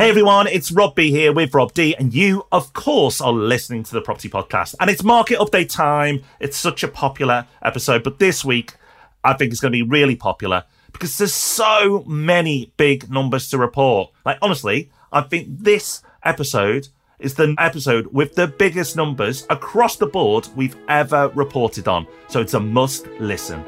Hey everyone, it's Rob B here with Rob D, and you, of course, are listening to the Property Podcast. And it's market update time. It's such a popular episode, but this week, I think it's going to be really popular because there's so many big numbers to report. Like, honestly, I think this episode is the episode with the biggest numbers across the board we've ever reported on. So it's a must listen.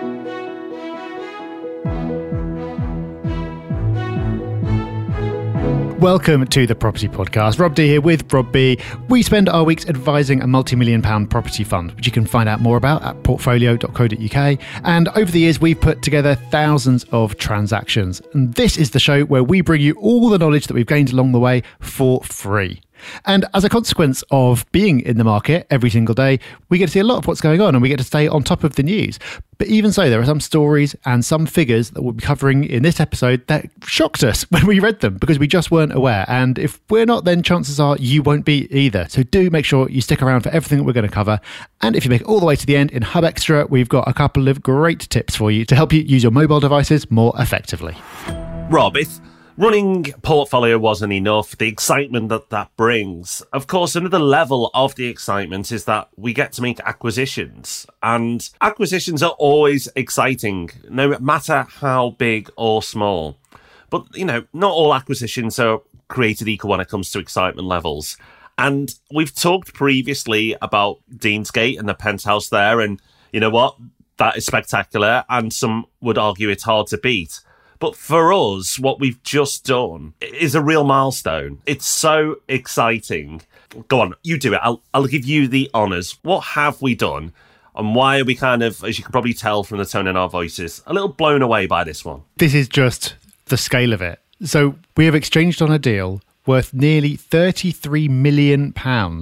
Welcome to the Property Podcast. Rob D here with Rob B. We spend our weeks advising a multi-million pound property fund, which you can find out more about at portfolio.co.uk. And over the years, we've put together thousands of transactions. And this is the show where we bring you all the knowledge that we've gained along the way for free. And as a consequence of being in the market every single day, we get to see a lot of what's going on and we get to stay on top of the news. But even so, there are some stories and some figures that we'll be covering in this episode that shocked us when we read them because we just weren't aware. And if we're not, then chances are you won't be either. So do make sure you stick around for everything that we're going to cover. And if you make it all the way to the end in Hub Extra, we've got a couple of great tips for you to help you use your mobile devices more effectively. Rob, if running portfolio wasn't enough, the excitement that brings. Of course, another level of the excitement is that we get to make acquisitions. And acquisitions are always exciting, no matter how big or small. But, you know, not all acquisitions are created equal when it comes to excitement levels. And we've talked previously about Deansgate and the penthouse there. And you know what? That is spectacular. And some would argue it's hard to beat. But for us, what we've just done is a real milestone. It's so exciting. Go on, you do it. I'll give you the honours. What have we done? And why are we kind of, as you can probably tell from the tone in our voices, a little blown away by this one? This is just the scale of it. So we have exchanged on a deal worth nearly £33 million.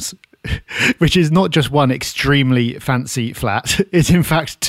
Which is not just one extremely fancy flat. It's in fact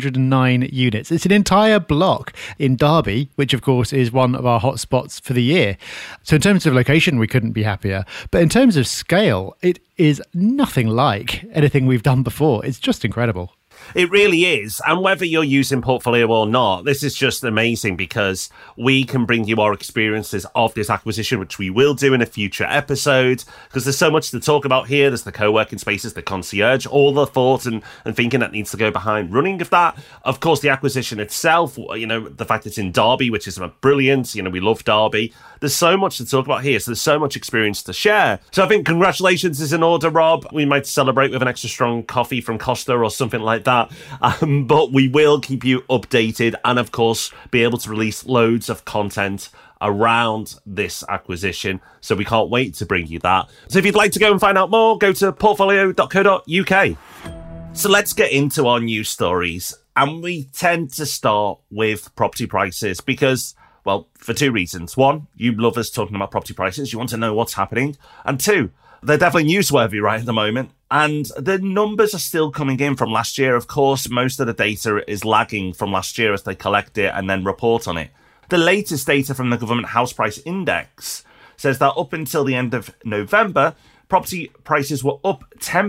209 units. It's an entire block in Derby, which of course is one of our hotspots for the year. So in terms of location, we couldn't be happier. But in terms of scale, it is nothing like anything we've done before. It's just incredible. It really is. And whether you're using Portfolio or not, this is just amazing because we can bring you our experiences of this acquisition, which we will do in a future episode, because there's so much to talk about here. There's the co-working spaces, the concierge, all the thought and thinking that needs to go behind running of that. Of course, the acquisition itself, you know, the fact it's in Derby, which is brilliant. You know, we love Derby. There's so much to talk about here. So there's so much experience to share. So I think congratulations is in order, Rob. We might celebrate with an extra strong coffee from Costa or something like that. But we will keep you updated and, of course, be able to release loads of content around this acquisition. So we can't wait to bring you that. So if you'd like to go and find out more, go to portfolio.co.uk. So let's get into our news stories. And we tend to start with property prices because, well, for two reasons. One, you love us talking about property prices. You want to know what's happening. And two, they're definitely newsworthy right at the moment. And the numbers are still coming in from last year. Of course, most of the data is lagging from last year as they collect it and then report on it. The latest data from the Government House Price Index says that up until the end of November, property prices were up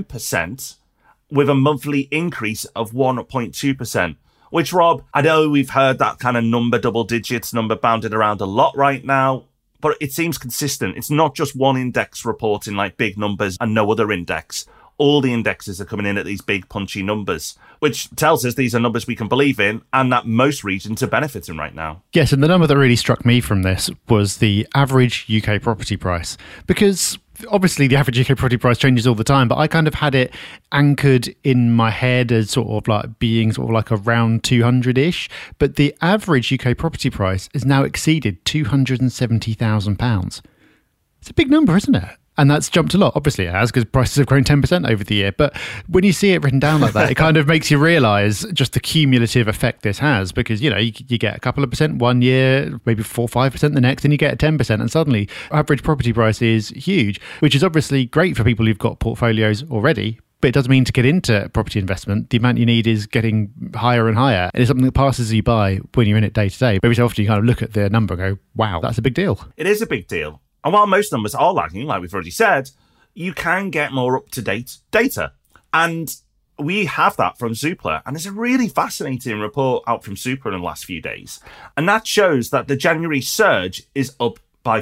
10% with a monthly increase of 1.2%. Which, Rob, I know we've heard that kind of number, double digits number bounded around a lot right now, but it seems consistent. It's not just one index reporting like big numbers and no other index. All the indexes are coming in at these big punchy numbers, which tells us these are numbers we can believe in and that most regions are benefiting right now. Yes, and the number that really struck me from this was the average UK property price, because obviously the average UK property price changes all the time, but I kind of had it anchored in my head as sort of like being sort of like around 200-ish. But the average UK property price has now exceeded £270,000. It's a big number, isn't it? And that's jumped a lot. Obviously it has, because prices have grown 10% over the year. But when you see it written down like that, it kind of makes you realise just the cumulative effect this has. Because, you know, you get a couple of percent one year, maybe 4 or 5% the next, and you get 10%. And suddenly average property price is huge, which is obviously great for people who've got portfolios already. But it doesn't mean to get into property investment, the amount you need is getting higher and higher. And it's something that passes you by when you're in it day to day. Maybe so often you kind of look at the number and go, wow, that's a big deal. It is a big deal. And while most numbers are lagging, like we've already said, you can get more up-to-date data. And we have that from Zoopla. And there's a really fascinating report out from Zoopla in the last few days. And that shows that the January surge is up by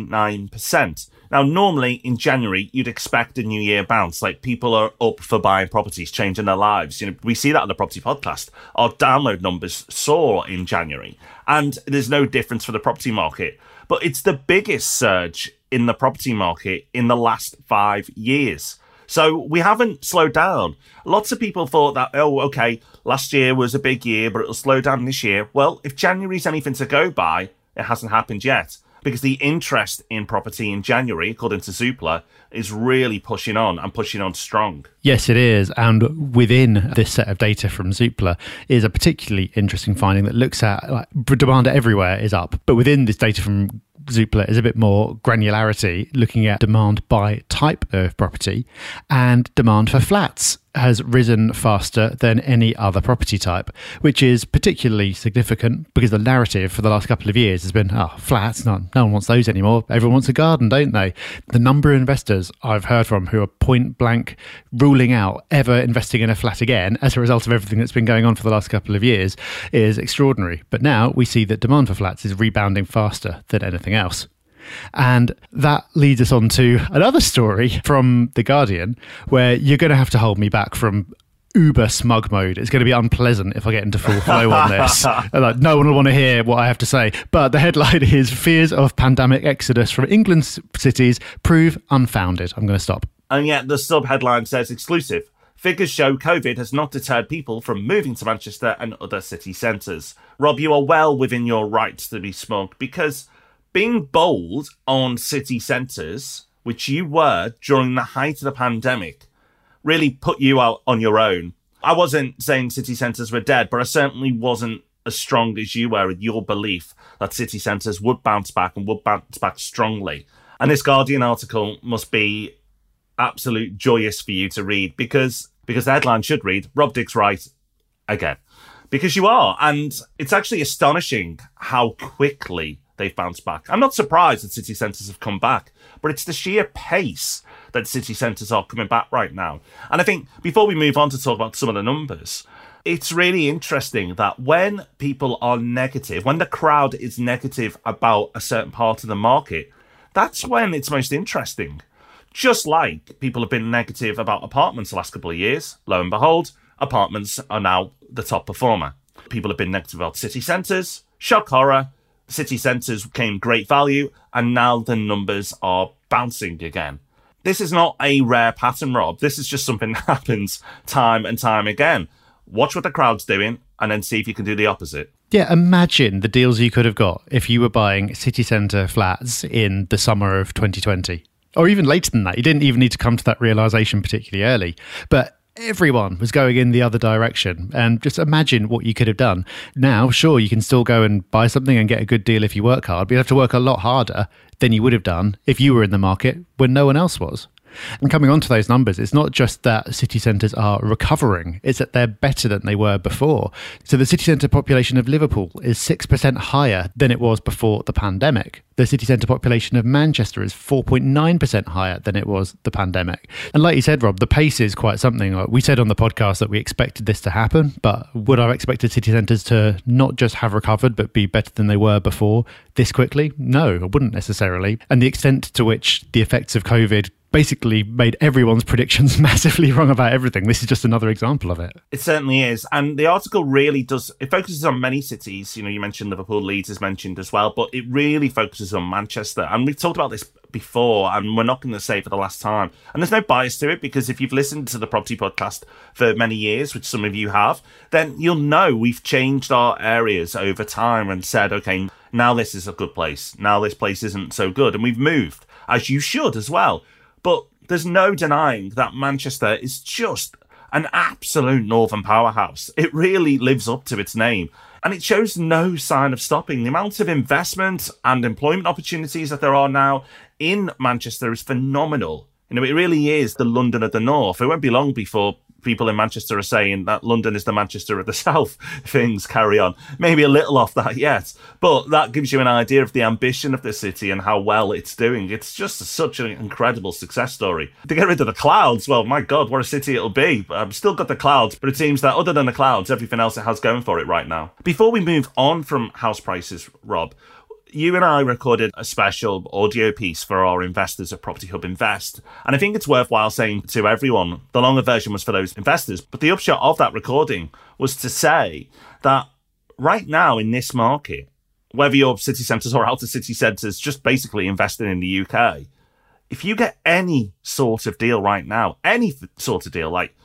49%. Now, normally in January, you'd expect a new year bounce. Like, people are up for buying properties, changing their lives. You know, we see that on the Property Podcast. Our download numbers soar in January, and there's no difference for the property market. But it's the biggest surge in the property market in the last 5 years. So we haven't slowed down. Lots of people thought that, oh, okay, last year was a big year, but it'll slow down this year. Well, if January's anything to go by, it hasn't happened yet. Because the interest in property in January, according to Zoopla, is really pushing on and pushing on strong. Yes, it is. And within this set of data from Zoopla is a particularly interesting finding that looks at like, demand everywhere is up. But within this data from Zoopla is a bit more granularity, looking at demand by type of property, and demand for flats has risen faster than any other property type, which is particularly significant because the narrative for the last couple of years has been, flats, no one wants those anymore. Everyone wants a garden, don't they? The number of investors I've heard from who are point blank ruling out ever investing in a flat again as a result of everything that's been going on for the last couple of years is extraordinary. But now we see that demand for flats is rebounding faster than anything else. And that leads us on to another story from The Guardian, where you're going to have to hold me back from uber smug mode. It's going to be unpleasant if I get into full flow on this. Like, no one will want to hear what I have to say. But the headline is fears of pandemic exodus from England's cities prove unfounded. I'm going to stop. And yet the sub-headline says exclusive. Figures show COVID has not deterred people from moving to Manchester and other city centres. Rob, you are well within your rights to be smug, because being bold on city centres, which you were during the height of the pandemic, really put you out on your own. I wasn't saying city centres were dead, but I certainly wasn't as strong as you were in your belief that city centres would bounce back and would bounce back strongly. And this Guardian article must be absolute joyous for you to read, because the headline should read, Rob Dick's right again. Because you are. And it's actually astonishing how quickly they've bounced back. I'm not surprised that city centres have come back, but it's the sheer pace that city centres are coming back right now. And I think before we move on to talk about some of the numbers, it's really interesting that when people are negative, when the crowd is negative about a certain part of the market, that's when it's most interesting. Just like people have been negative about apartments the last couple of years, lo and behold, apartments are now the top performer. People have been negative about city centres, shock horror, city centres came great value, and now the numbers are bouncing again. This is not a rare pattern, Rob. This is just something that happens time and time again. Watch what the crowd's doing and then see if you can do the opposite. Yeah, imagine the deals you could have got if you were buying city centre flats in the summer of 2020. Or even later than that. You didn't even need to come to that realisation particularly early. But everyone was going in the other direction, and just imagine what you could have done. Now, sure, you can still go and buy something and get a good deal if you work hard, but you have to work a lot harder than you would have done if you were in the market when no one else was. And coming on to those numbers, it's not just that city centres are recovering, it's that they're better than they were before. So the city centre population of Liverpool is 6% higher than it was before the pandemic. The city centre population of Manchester is 4.9% higher than it was the pandemic. And like you said, Rob, the pace is quite something. We said on the podcast that we expected this to happen, but would I have expected city centres to not just have recovered, but be better than they were before this quickly? No, I wouldn't necessarily. And the extent to which the effects of COVID basically made everyone's predictions massively wrong about everything. This is just another example of it. It certainly is. And the article really does, it focuses on many cities. You know, you mentioned Liverpool, Leeds is mentioned as well, but it really focuses on Manchester. And we've talked about this before, and we're not going to say for the last time. And there's no bias to it, because if you've listened to the Property Podcast for many years, which some of you have, then you'll know we've changed our areas over time and said, okay, now this is a good place. Now this place isn't so good. And we've moved, as you should as well. But there's no denying that Manchester is just an absolute northern powerhouse. It really lives up to its name. And it shows no sign of stopping. The amount of investment and employment opportunities that there are now in Manchester is phenomenal. You know, it really is the London of the North. It won't be long before people in Manchester are saying that London is the Manchester of the South. Things carry on. Maybe a little off that yet, but that gives you an idea of the ambition of the city and how well it's doing. It's just such an incredible success story. To get rid of the clouds, well, my God, what a city it'll be. I've still got the clouds, but it seems that other than the clouds, everything else it has going for it right now. Before we move on from house prices, Rob, You and I recorded a special audio piece for our investors at Property Hub Invest. And I think it's worthwhile saying to everyone, the longer version was for those investors. But the upshot of that recording was to say that right now in this market, whether you're city centres or out of city centres, just basically investing in the UK, if you get any sort of deal right now, any sort of deal, like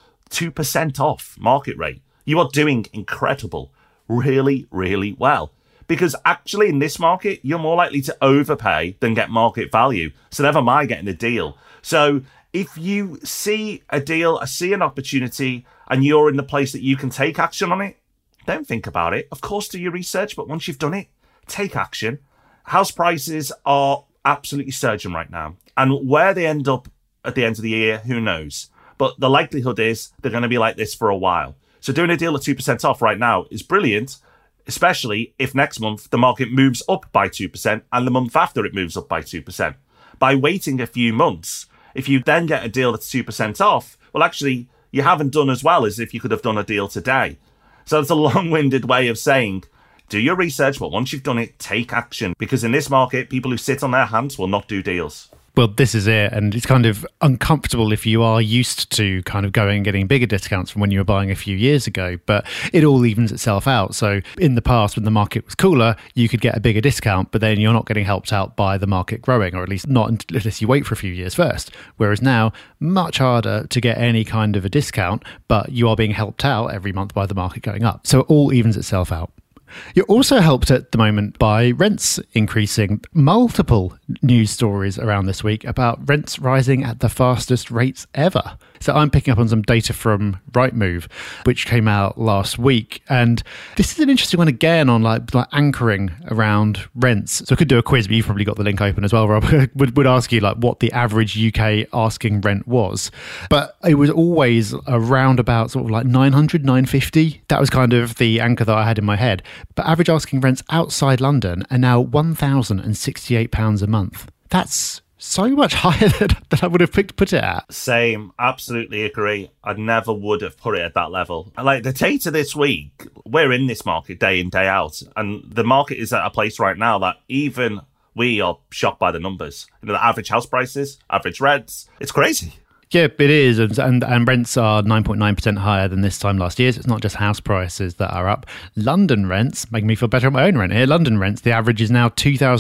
2% off market rate, you are doing incredible, really, really well. Because actually in this market, you're more likely to overpay than get market value. So never mind getting a deal. So if you see a deal, see an opportunity, and you're in the place that you can take action on it, don't think about it. Of course, do your research, but once you've done it, take action. House prices are absolutely surging right now. And where they end up at the end of the year, who knows? But the likelihood is they're going to be like this for a while. So doing a deal at 2% off right now is brilliant, especially if next month the market moves up by 2% and the month after it moves up by 2%. By waiting a few months, if you then get a deal that's 2% off, well, actually, you haven't done as well as if you could have done a deal today. So it's a long-winded way of saying, do your research, but once you've done it, take action. Because in this market, people who sit on their hands will not do deals. Well, this is it. And it's kind of uncomfortable if you are used to kind of going and getting bigger discounts from when you were buying a few years ago, but it all evens itself out. So in the past, when the market was cooler, you could get a bigger discount, but then you're not getting helped out by the market growing, or at least not unless you wait for a few years first. Whereas now, much harder to get any kind of a discount, but you are being helped out every month by the market going up. So it all evens itself out. You're also helped at the moment by rents increasing. Multiple news stories around this week about rents rising at the fastest rates ever. So I'm picking up on some data from Rightmove, which came out last week. And this is an interesting one again on like anchoring around rents. So I could do a quiz, but you've probably got the link open as well, Rob. would ask you like what the average UK asking rent was. But it was always around about sort of like 900, 950. That was kind of the anchor that I had in my head. But average asking rents outside London are now £1,068 a month. That's so much higher than I would have put it at. Same, absolutely agree. I never would have put it at that level. Like the data this week, we're in this market day in, day out. And the market is at a place right now that even we are shocked by the numbers. You know, the average house prices, average rents, it's crazy. Yeah, it is. And rents are 9.9% higher than this time last year. So it's not just house prices that are up. London rents, making me feel better on my own rent here. London rents, the average is now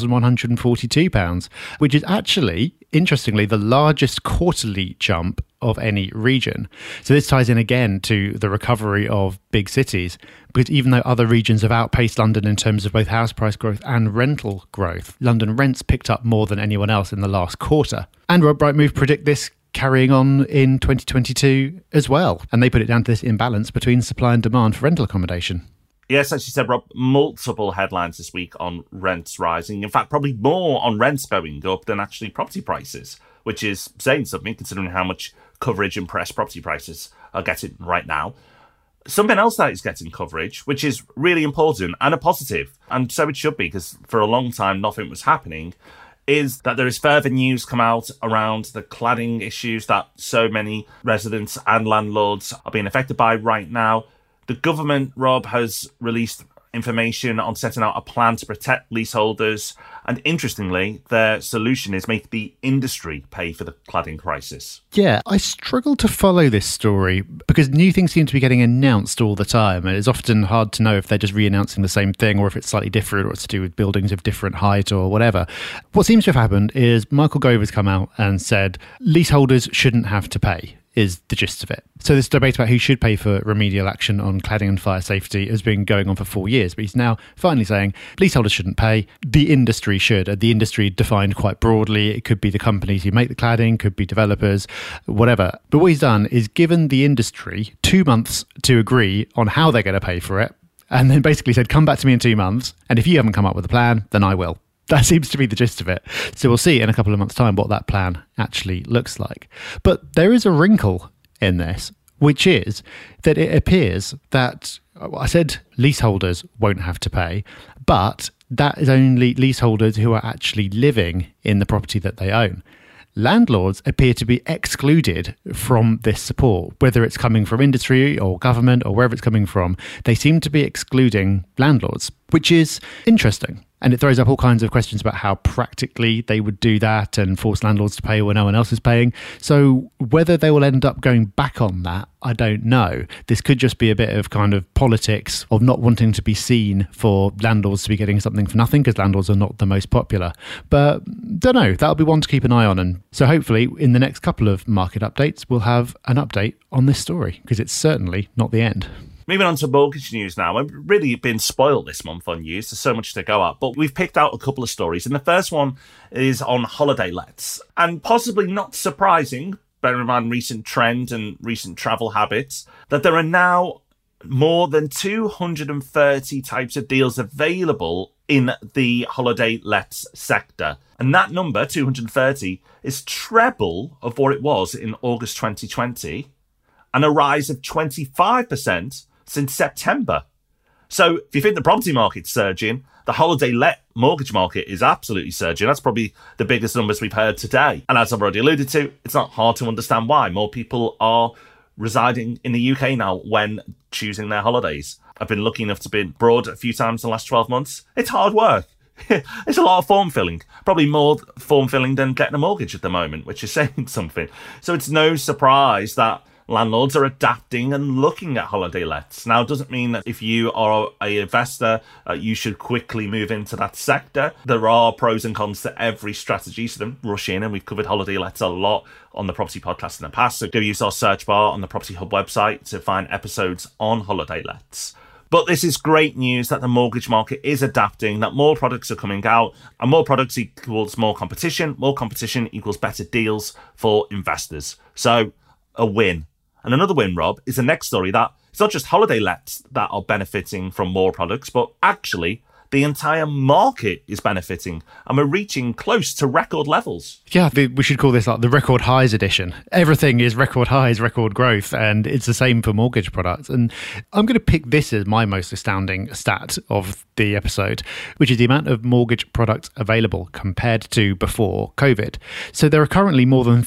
£2,142, which is actually, interestingly, the largest quarterly jump of any region. So this ties in again to the recovery of big cities, because even though other regions have outpaced London in terms of both house price growth and rental growth, London rents picked up more than anyone else in the last quarter. And Rightmove predict this carrying on in 2022 as well. And they put it down to this imbalance between supply and demand for rental accommodation. Yes, as you said, Rob, multiple headlines this week on rents rising. In fact, probably more on rents going up than actually property prices, which is saying something considering how much coverage and press property prices are getting right now. Something else that is getting coverage, which is really important and a positive, and so it should be, because for a long time nothing was happening, is that there is further news come out around the cladding issues that so many residents and landlords are being affected by right now. The government, Rob, has released information on setting out a plan to protect leaseholders. And interestingly, their solution is make the industry pay for the cladding crisis. Yeah, I struggle to follow this story because new things seem to be getting announced all the time. And it's often hard to know if they're just re-announcing the same thing or if it's slightly different or it's to do with buildings of different height or whatever. What seems to have happened is Michael Gove has come out and said leaseholders shouldn't have to pay, is the gist of it. So this debate about who should pay for remedial action on cladding and fire safety has been going on for 4 years, but he's now finally saying leaseholders shouldn't pay, the industry should. The industry defined quite broadly. It could be the companies who make the cladding, could be developers, whatever. But what he's done is given the industry 2 months to agree on how they're going to pay for it, and then basically said, come back to me in 2 months, and if you haven't come up with a plan, then I will. That seems to be the gist of it. So we'll see in a couple of months' time what that plan actually looks like. But there is a wrinkle in this, which is that it appears that, I said leaseholders won't have to pay, but that is only leaseholders who are actually living in the property that they own. Landlords appear to be excluded from this support, whether it's coming from industry or government or wherever it's coming from. They seem to be excluding landlords, which is interesting. And it throws up all kinds of questions about how practically they would do that and force landlords to pay when no one else is paying. So whether they will end up going back on that, I don't know. This could just be a bit of kind of politics of not wanting to be seen for landlords to be getting something for nothing, because landlords are not the most popular. But don't know, that'll be one to keep an eye on. And so hopefully in the next couple of market updates, we'll have an update on this story, because it's certainly not the end. Moving on to mortgage news now. I've really been spoiled this month on news. There's so much to go at. But we've picked out a couple of stories. And the first one is on holiday lets. And possibly not surprising, bearing in mind recent trend and recent travel habits, that there are now more than 230 types of deals available in the holiday lets sector. And that number, 230, is treble of what it was in August 2020, and a rise of 25% since September. So if you think the property market's surging, the holiday let mortgage market is absolutely surging. That's probably the biggest numbers we've heard today. And as I've already alluded to, it's not hard to understand why. More people are residing in the UK now when choosing their holidays. I've been lucky enough to be abroad a few times in the last 12 months. It's hard work. It's a lot of form filling, probably more form filling than getting a mortgage at the moment, which is saying something. So it's no surprise that landlords are adapting and looking at holiday lets. Now, it doesn't mean that if you are an investor, you should quickly move into that sector. There are pros and cons to every strategy, so don't rush in. And we've covered holiday lets a lot on the Property Podcast in the past. So go use our search bar on the Property Hub website to find episodes on holiday lets. But this is great news that the mortgage market is adapting, that more products are coming out, and more products equals more competition equals better deals for investors. So a win. And another win, Rob, is the next story that it's not just holiday lets that are benefiting from more products, but actually the entire market is benefiting, and we're reaching close to record levels. Yeah, we should call this like the record highs edition. Everything is record highs, record growth, and it's the same for mortgage products. And I'm going to pick this as my most astounding stat of the episode, which is the amount of mortgage products available compared to before COVID. So there are currently more than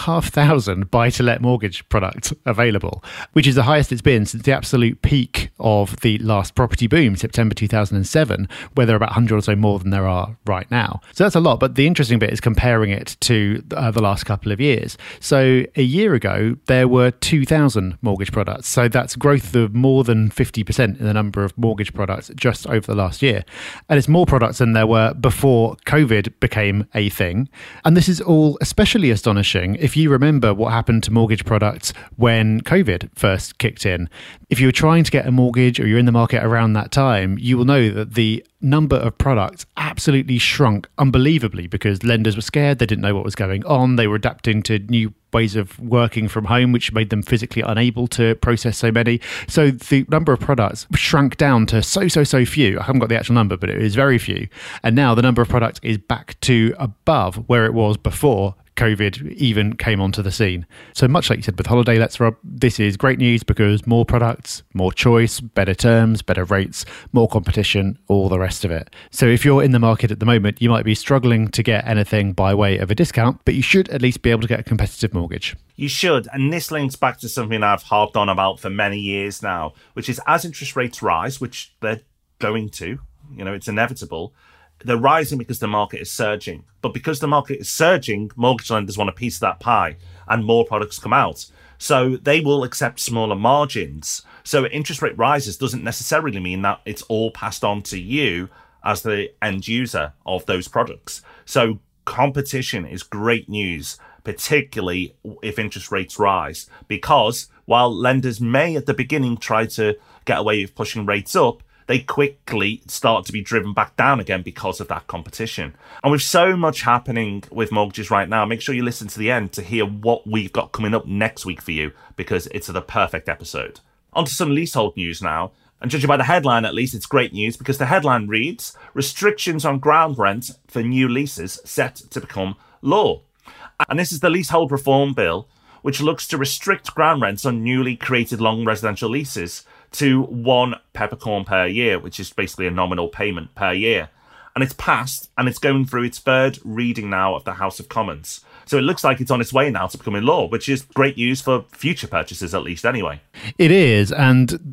3,500 buy-to-let mortgage products available, which is the highest it's been since the absolute peak of the last property boom, September 2007, where there are about 100 or so more than there are right now. So that's a lot, but the interesting bit is comparing it to the last couple of years. So a year ago, there were 2,000 mortgage products. So that's growth of more than 50% in the number of mortgage products just over the last year. And it's more products than there were before COVID became a thing. And this is all especially astonishing if you remember what happened to mortgage products when COVID first kicked in. If you were trying to get a mortgage or you're in the market around that time, you will know that the number of products absolutely shrunk unbelievably because lenders were scared. They didn't know what was going on. They were adapting to new ways of working from home, which made them physically unable to process so many. So the number of products shrank down to so few. I haven't got the actual number, but it is very few. And now the number of products is back to above where it was before COVID even came onto the scene. So much like you said with holiday lets, Rob, this is great news because more products, more choice, better terms, better rates, more competition, all the rest of it. So if you're in the market at the moment, you might be struggling to get anything by way of a discount, but you should at least be able to get a competitive mortgage. You should. And this links back to something I've harped on about for many years now, which is as interest rates rise, which they're going to, it's inevitable, they're rising because the market is surging. But because the market is surging, mortgage lenders want a piece of that pie and more products come out. So they will accept smaller margins. So interest rate rises doesn't necessarily mean that it's all passed on to you as the end user of those products. So competition is great news, particularly if interest rates rise, because while lenders may at the beginning try to get away with pushing rates up, they quickly start to be driven back down again because of that competition. And with so much happening with mortgages right now, make sure you listen to the end to hear what we've got coming up next week for you, because it's the perfect episode. On to some leasehold news now. And judging by the headline, at least, it's great news because the headline reads, "Restrictions on ground rent for new leases set to become law." And this is the Leasehold Reform Bill, which looks to restrict ground rents on newly created long residential leases to one peppercorn per year, which is basically a nominal payment per year. And it's passed, and it's going through its third reading now of the House of Commons. So it looks like it's on its way now to becoming law, which is great news for future purchases, at least anyway. It is, and the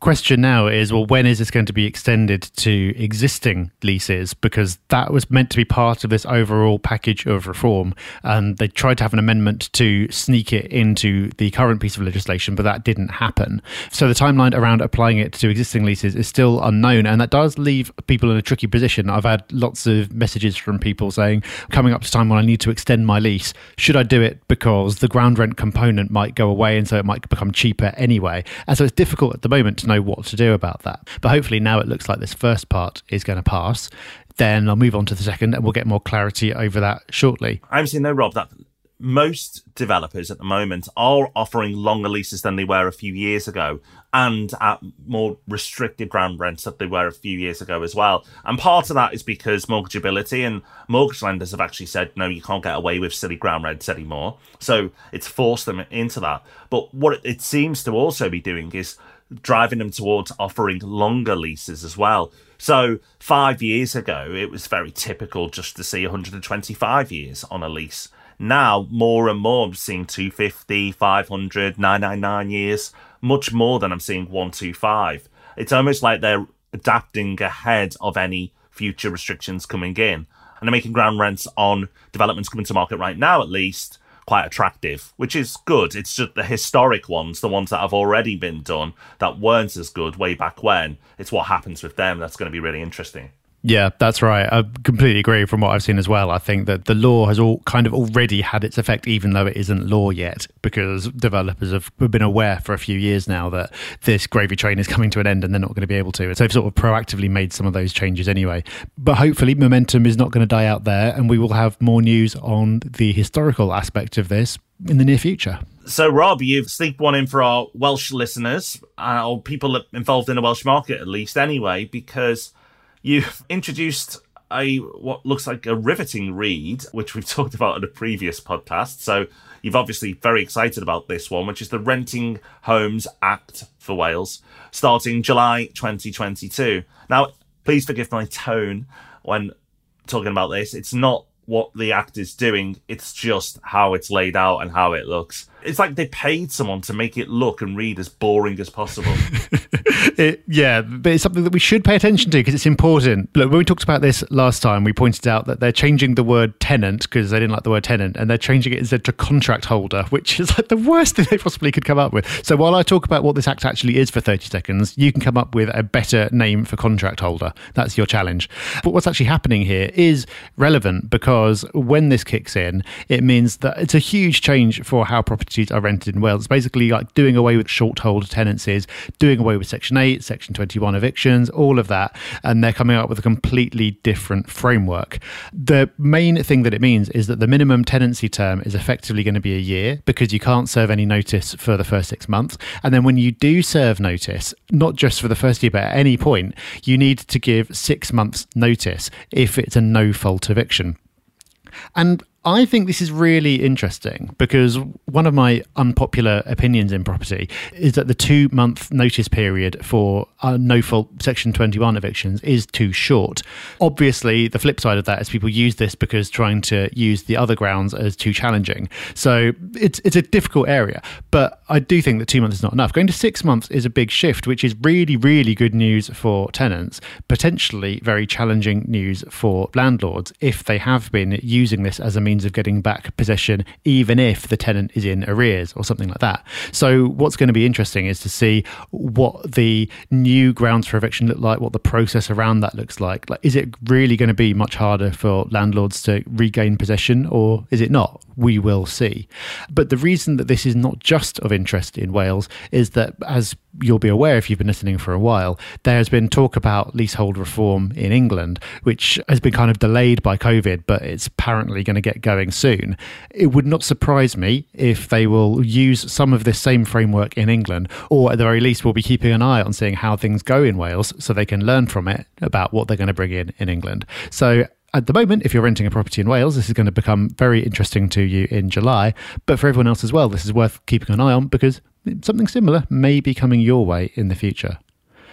question now is, well, when is this going to be extended to existing leases? Because that was meant to be part of this overall package of reform. And they tried to have an amendment to sneak it into the current piece of legislation, but that didn't happen. So the timeline around applying it to existing leases is still unknown. And that does leave people in a tricky position. I've had lots of messages from people saying, coming up to time when I need to extend my lease, should I do it because the ground rent component might go away and so it might become cheaper anyway? And so it's difficult at the moment to know what to do about that. But hopefully now it looks like this first part is going to pass. Then I'll move on to the second and we'll get more clarity over that shortly. I obviously know, Rob, that most developers at the moment are offering longer leases than they were a few years ago, and at more restricted ground rents than they were a few years ago as well. And part of that is because mortgageability, and mortgage lenders have actually said, no, you can't get away with silly ground rents anymore. So it's forced them into that. But what it seems to also be doing is driving them towards offering longer leases as well. So 5 years ago, it was very typical just to see 125 years on a lease. Now, more and more, I'm seeing 250, 500, 999 years, much more than I'm seeing 125. It's almost like they're adapting ahead of any future restrictions coming in. And they're making ground rents on developments coming to market right now, at least, quite attractive, which is good. It's just the historic ones, the ones that have already been done, that weren't as good way back when. It's what happens with them that's going to be really interesting. Yeah, that's right. I completely agree from what I've seen as well. I think that the law has all kind of already had its effect, even though it isn't law yet, because developers have been aware for a few years now that this gravy train is coming to an end and they're not going to be able to. So they've sort of proactively made some of those changes anyway. But hopefully momentum is not going to die out there and we will have more news on the historical aspect of this in the near future. So, Rob, you've sneaked one in for our Welsh listeners, or people involved in the Welsh market at least anyway, because you've introduced what looks like a riveting read, which we've talked about in a previous podcast. So you've obviously very excited about this one, which is the Renting Homes Act for Wales, starting July 2022. Now, please forgive my tone when talking about this. It's not what the act is doing, it's just how it's laid out and how it looks. It's like they paid someone to make it look and read as boring as possible. Yeah, but it's something that we should pay attention to because it's important. Look, when we talked about this last time, we pointed out that they're changing the word tenant because they didn't like the word tenant, and they're changing it instead to contract holder, which is like the worst thing they possibly could come up with. So while I talk about what this act actually is for 30 seconds, you can come up with a better name for contract holder. That's your challenge. But what's actually happening here is relevant because when this kicks in, it means that it's a huge change for how properties are rented in Wales. It's basically like doing away with short hold tenancies, doing away with Section 8, Section 21 evictions, all of that, and they're coming up with a completely different framework. The main thing that it means is that the minimum tenancy term is effectively going to be a year because you can't serve any notice for the first 6 months. And then when you do serve notice, not just for the first year, but at any point, you need to give 6 months notice if it's a no-fault eviction. And I think this is really interesting because one of my unpopular opinions in property is that the 2-month notice period for no-fault Section 21 evictions is too short. Obviously, the flip side of that is people use this because trying to use the other grounds as too challenging. So it's a difficult area, but I do think that 2 months is not enough. Going to 6 months is a big shift, which is really, really good news for tenants, potentially very challenging news for landlords if they have been using this as a means of getting back possession, even if the tenant is in arrears or something like that. So what's going to be interesting is to see what the new grounds for eviction look like, what the process around that looks like. Like, is it really going to be much harder for landlords to regain possession, or is it not? We will see. But the reason that this is not just of interest in Wales is that, as you'll be aware if you've been listening for a while, there has been talk about leasehold reform in England, which has been kind of delayed by COVID, but it's apparently going to get going soon. It would not surprise me if they will use some of this same framework in England, or at the very least we'll be keeping an eye on seeing how things go in Wales so they can learn from it about what they're going to bring in England. So at the moment, if you're renting a property in Wales, this is going to become very interesting to you in July. But for everyone else as well, this is worth keeping an eye on because something similar may be coming your way in the future.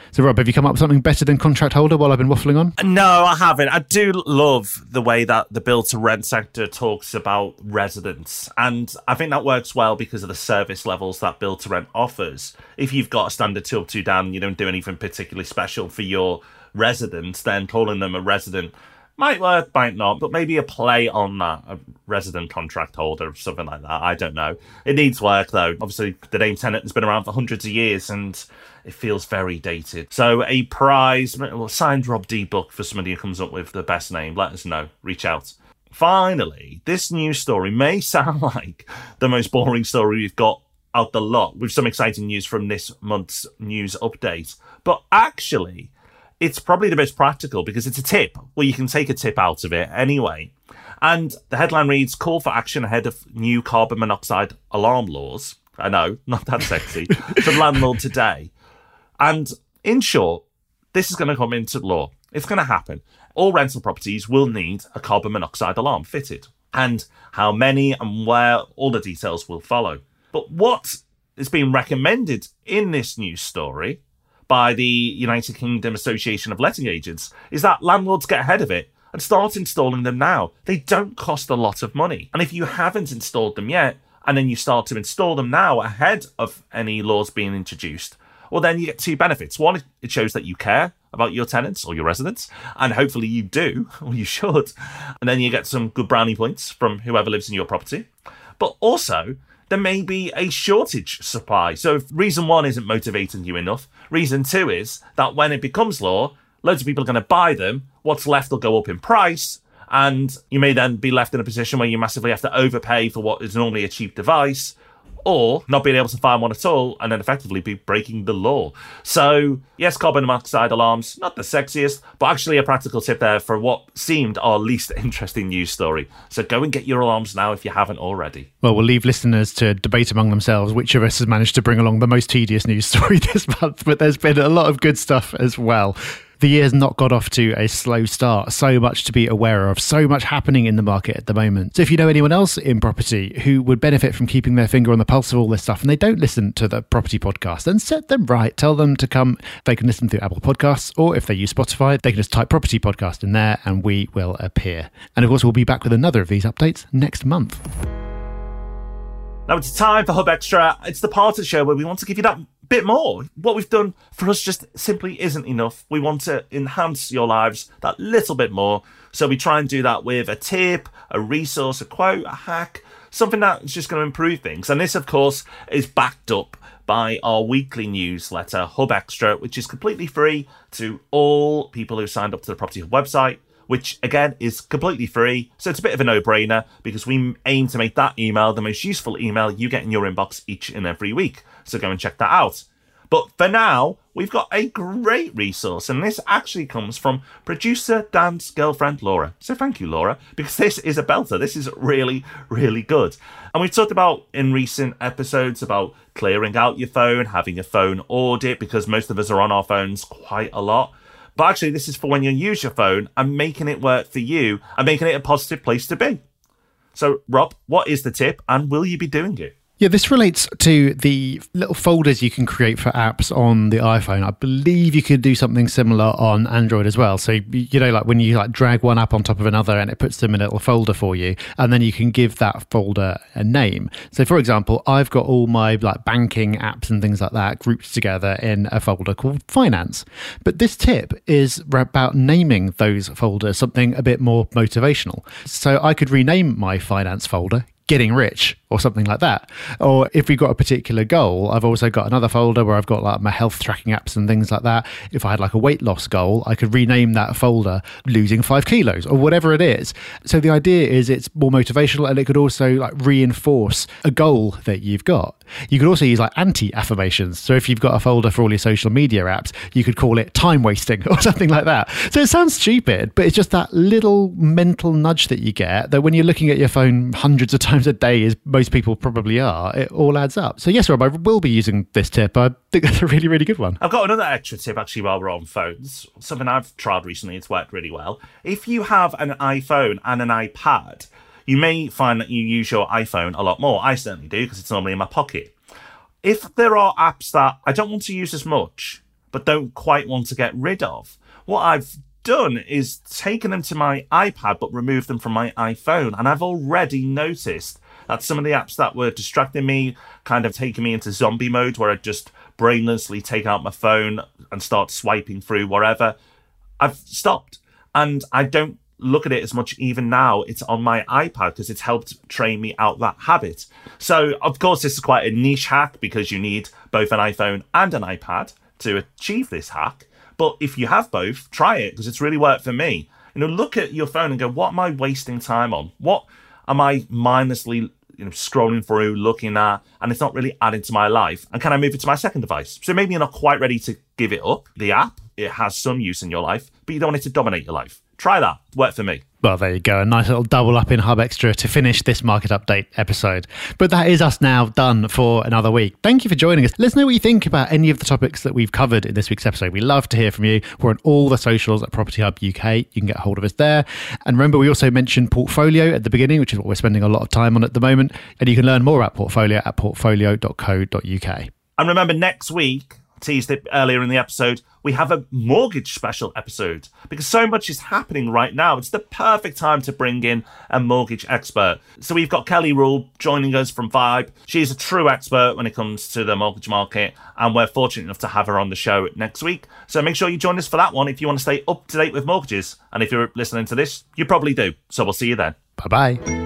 So, Rob, have you come up with something better than contract holder while I've been waffling on? No, I haven't. I do love the way that the build-to-rent sector talks about residents. And I think that works well because of the service levels that build-to-rent offers. If you've got a standard 2 up, 2 down, and you don't do anything particularly special for your residents, then calling them a resident might work, might not, but maybe a play on that, a resident contract holder, something like that. I don't know. It needs work, though. Obviously, the name tenant has been around for hundreds of years, and it feels very dated. So a prize, signed Rob D book for somebody who comes up with the best name. Let us know. Reach out. Finally, this news story may sound like the most boring story we've got out the lot, with some exciting news from this month's news update. But actually, it's probably the most practical because it's a tip. Well, you can take a tip out of it anyway. And the headline reads, call for action ahead of new carbon monoxide alarm laws. I know, not that sexy. From landlord today. And in short, this is going to come into law. It's going to happen. All rental properties will need a carbon monoxide alarm fitted. And how many and where, all the details will follow. But what is being recommended in this news story by the United Kingdom Association of Letting Agents is that landlords get ahead of it and start installing them now. They don't cost a lot of money. And if you haven't installed them yet, and then you start to install them now ahead of any laws being introduced, well, then you get 2 benefits. One, it shows that you care about your tenants or your residents, and hopefully you do, or you should. And then you get some good brownie points from whoever lives in your property. But also, there may be a shortage supply. So if reason 1 isn't motivating you enough, reason 2 is that when it becomes law, loads of people are going to buy them, what's left will go up in price, and you may then be left in a position where you massively have to overpay for what is normally a cheap device, or not being able to find one at all, and then effectively be breaking the law. So, yes, carbon monoxide alarms, not the sexiest, but actually a practical tip there for what seemed our least interesting news story. So go and get your alarms now if you haven't already. Well, we'll leave listeners to debate among themselves which of us has managed to bring along the most tedious news story this month, but there's been a lot of good stuff as well. The year's not got off to a slow start. So much to be aware of, so much happening in the market at the moment. So if you know anyone else in property who would benefit from keeping their finger on the pulse of all this stuff and they don't listen to the property podcast, then set them right. Tell them to come. They can listen through Apple Podcasts, or if they use Spotify, they can just type property podcast in there and we will appear. And of course, we'll be back with another of these updates next month. Now it's time for Hub Extra. It's the part of the show where we want to give you that bit more. What we've done for us just simply isn't enough. We want to enhance your lives that little bit more. So we try and do that with a tip, a resource, a quote, a hack, something that's just going to improve things. And this, of course, is backed up by our weekly newsletter, Hub Extra, which is completely free to all people who signed up to the Property Hub website, which, again, is completely free. So it's a bit of a no-brainer because we aim to make that email the most useful email you get in your inbox each and every week. So go and check that out. But for now, we've got a great resource, and this actually comes from producer Dan's girlfriend, Laura. So thank you, Laura, because this is a belter. This is really, really good. And we've talked about in recent episodes about clearing out your phone, having a phone audit, because most of us are on our phones quite a lot. But actually, this is for when you use your phone and making it work for you and making it a positive place to be. So, Rob, what is the tip and will you be doing it? Yeah, this relates to the little folders you can create for apps on the iPhone. I believe you could do something similar on Android as well. So, you know, like when you like drag one app on top of another and it puts them in a little folder for you, and then you can give that folder a name. So, for example, I've got all my like banking apps and things like that grouped together in a folder called Finance. But this tip is about naming those folders something a bit more motivational. So I could rename my Finance folder Getting Rich or something like that. Or if we've got a particular goal, I've also got another folder where I've got like my health tracking apps and things like that. If I had like a weight loss goal, I could rename that folder Losing 5 kilos or whatever it is. So the idea is it's more motivational, and it could also like reinforce a goal that you've got. You could also use like anti-affirmations. So if you've got a folder for all your social media apps, you could call it time wasting or something like that. So it sounds stupid, but it's just that little mental nudge that you get that when you're looking at your phone hundreds of times a day, as most people probably are, it all adds up. So yes, Rob, I will be using this tip. I think that's a really, really good one. I've got another extra tip actually while we're on phones. Something I've tried recently. It's worked really well. If you have an iPhone and an iPad, you may find that you use your iPhone a lot more. I certainly do because it's normally in my pocket. If there are apps that I don't want to use as much, but don't quite want to get rid of. What I've done is taken them to my iPad, but removed them from my iPhone. And I've already noticed that some of the apps that were distracting me, kind of taking me into zombie mode, where I just brainlessly take out my phone and start swiping through wherever, I've stopped. And I don't look at it as much even now. It's on my iPad because it's helped train me out that habit. So, of course, this is quite a niche hack because you need both an iPhone and an iPad to achieve this hack. But if you have both, try it because it's really worked for me. Look at your phone and go, what am I wasting time on? What am I mindlessly scrolling through, looking at, and it's not really adding to my life? And can I move it to my second device? So maybe you're not quite ready to give it up, the app. It has some use in your life, but you don't want it to dominate your life. Try that. Work for me. Well, there you go. A nice little double up in Hub Extra to finish this market update episode. But that is us now done for another week. Thank you for joining us. Let us know what you think about any of the topics that we've covered in this week's episode. We love to hear from you. We're on all the socials at Property Hub UK. You can get a hold of us there. And remember, we also mentioned Portfolio at the beginning, which is what we're spending a lot of time on at the moment. And you can learn more about Portfolio at portfolio.co.uk. And remember, next week, teased it earlier in the episode, we have a mortgage special episode because so much is happening right now. It's the perfect time to bring in a mortgage expert. So we've got Kelly Rule joining us from Vibe. She's a true expert when it comes to the mortgage market, and we're fortunate enough to have her on the show next week. So make sure you join us for that one if you want to stay up to date with mortgages. And if you're listening to this, you probably do. So we'll see you then. Bye-bye.